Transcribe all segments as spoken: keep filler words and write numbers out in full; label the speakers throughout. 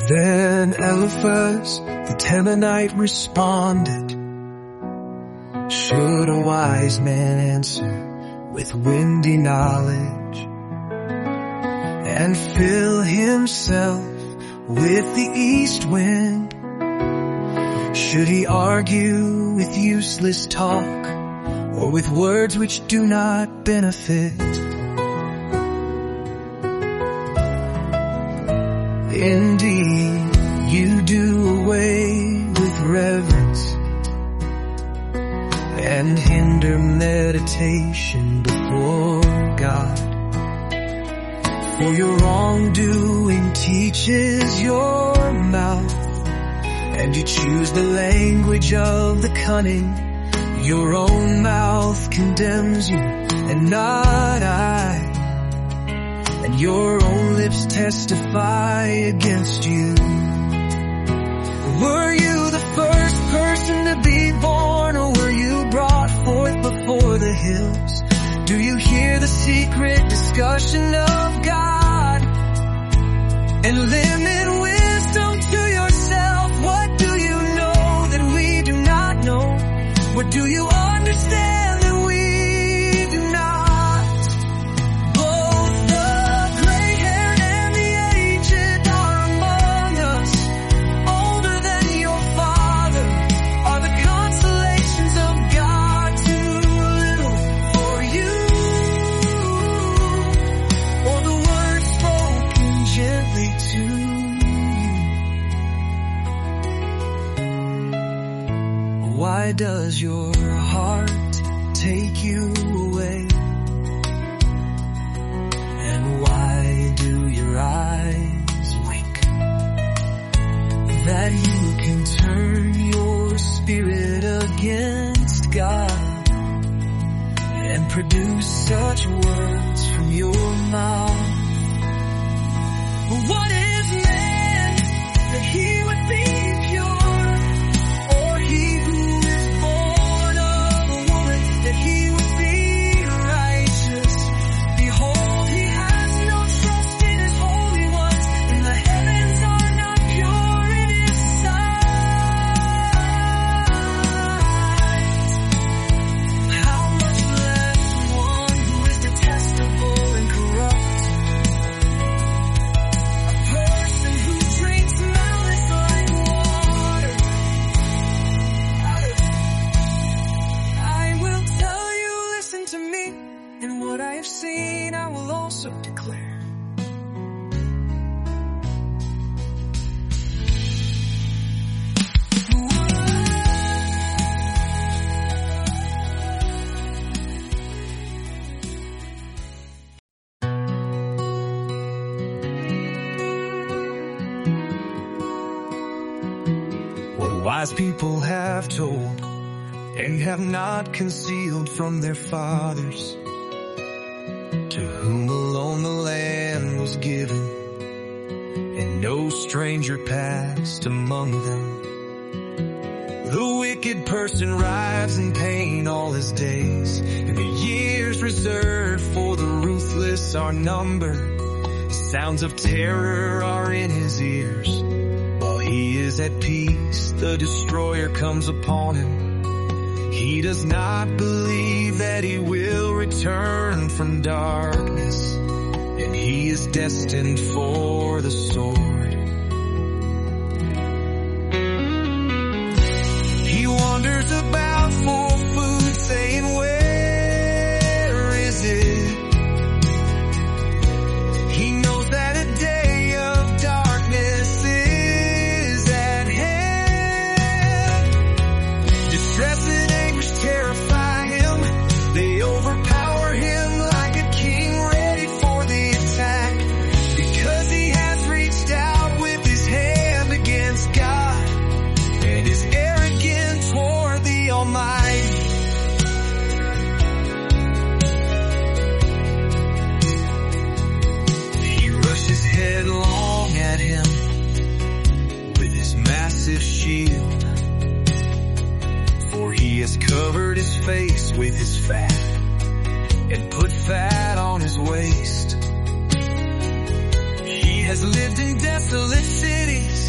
Speaker 1: Then Eliphaz the Temanite responded, should a wise man answer with windy knowledge and fill himself with the east wind? Should he argue with useless talk or with words which do not benefit? Indeed, you do away with reverence and hinder meditation before God. For your wrongdoing teaches your mouth, and you choose the language of the cunning. Your own mouth condemns you, and not I. And your own lips testify against you. Were you the first person to be born, or were you brought forth before the hills? Do you hear the secret discussion of God and limit wisdom to yourself? What do you know that we do not know? What do you understand that we do not? Both the gray-haired and the aged are among us. Older than your father are the consolations of God. Too little for you, or the words spoken gently to you. Why does your heart take you away? And why do your eyes wink? That you can turn your spirit against God and produce such words from your mouth. What is man that he would be pure? Or he who is born of a woman that he would be righteous? Behold, he has no trust in his holy ones, and the heavens are not pure in his sight. How much less one who is detestable and corrupt, a person who drinks malice like water. I will tell you, listen to me, and what I have seen I will also declare. What wise people have told and have not concealed from their fathers, to whom alone the land was given, and no stranger passed among them. The wicked person rides in pain all his days, and the years reserved for the ruthless are numbered. Sounds of terror are in his ears. While he is at peace, the destroyer comes upon him. He does not believe that he will return from darkness, and he is destined for the sword. He wanders about for food, saying, where is it? He knows that a day of darkness is at hand. Distress and anguish terrify him. They overpower him like a king ready for the attack, because he has reached out with his hand against God and is arrogant toward the Almighty. He rushes headlong at him with his massive shield, for he has covered his face with his fat and put fat on his waist. He has lived in desolate cities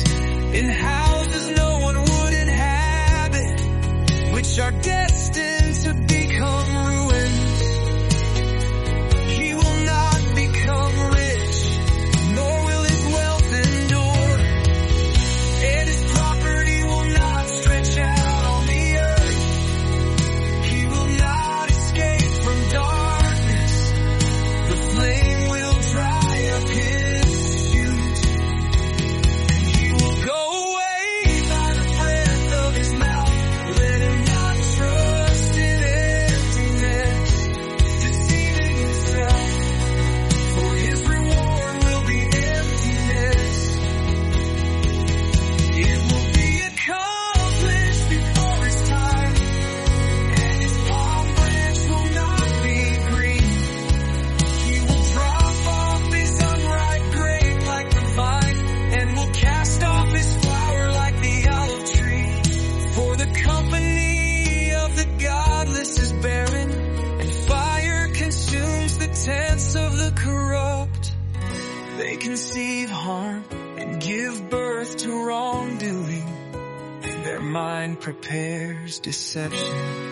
Speaker 1: in houses no one would inhabit, which are destined to become ruins. He will not become rich, nor will his wealth endure, and his property will not stretch out on the earth. He will not escape from darkness, the flame will dry up his shoes, and he will go away by the breath of his mouth. Let him not trust in emptiness, deceiving himself, for his reward will be emptiness. It will be accomplished before his time, and his palm branch will not be green. He will drop off his unripe grape like the vine, and will cast off his flower like the olive tree. For the company of the godless is barren, and fire consumes the tents of the corrupt. They conceive harm and give birth to wrongdoing, and their mind prepares deception.